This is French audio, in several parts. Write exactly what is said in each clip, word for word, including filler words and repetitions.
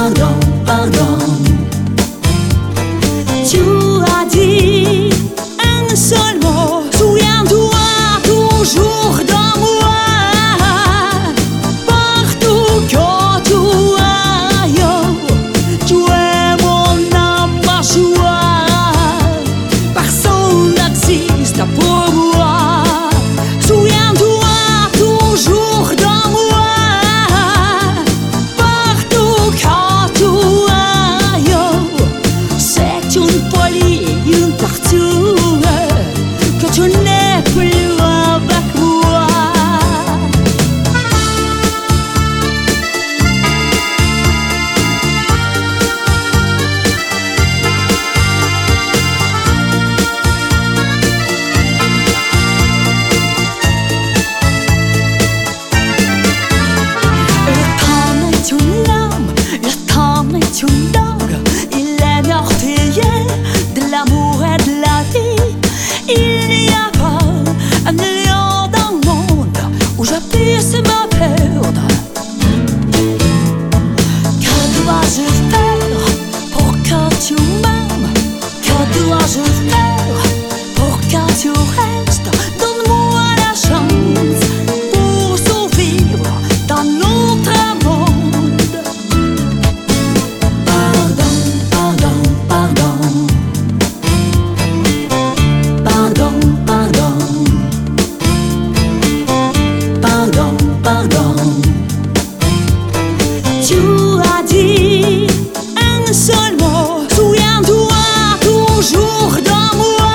pardon, pardon. Tu as dit un seul mot, souviens-toi toujours de moi. Partout que tu ailles, tu es mon âme à joie. Personne n'existe pour moi. Souviens-toi toujours de moi. Partout que tu ailles, c'est une folie, une torture que tu n'es plus avec moi. Le temps est une lame, le temps est une dague. Il est meurtrier de l'amour et de la vie. Il n'y a pas un lieu dans le monde où je puisse me perdre. Que dois-je faire pour que tu m'aimes? Que dois-je faire pour que tu restes? Donne-moi la chance pour survivre dans notre monde. Pardon, pardon, pardon. Pardon, pardon. Pardon, pardon. Tu as dit un seul mot, souviens-toi toujours de moi.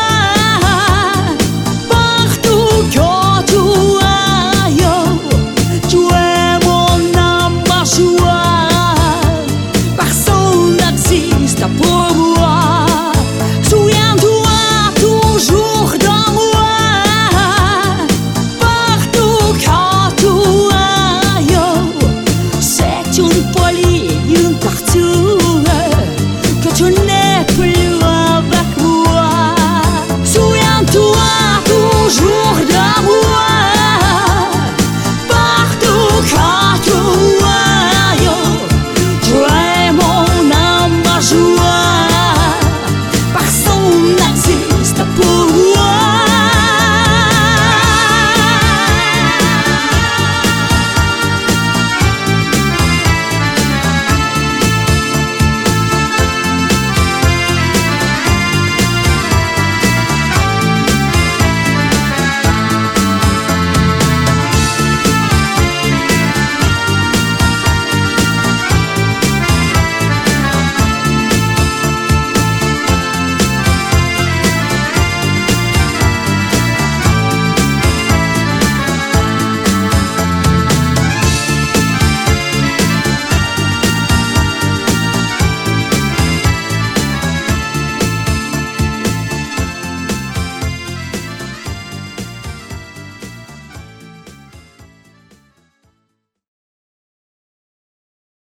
Partout que tu ailles, tu es mon âme à joie. Personne n'existe pour moi. Souviens-toi toujours de moi. Partout que tu ailles, c'est une folie.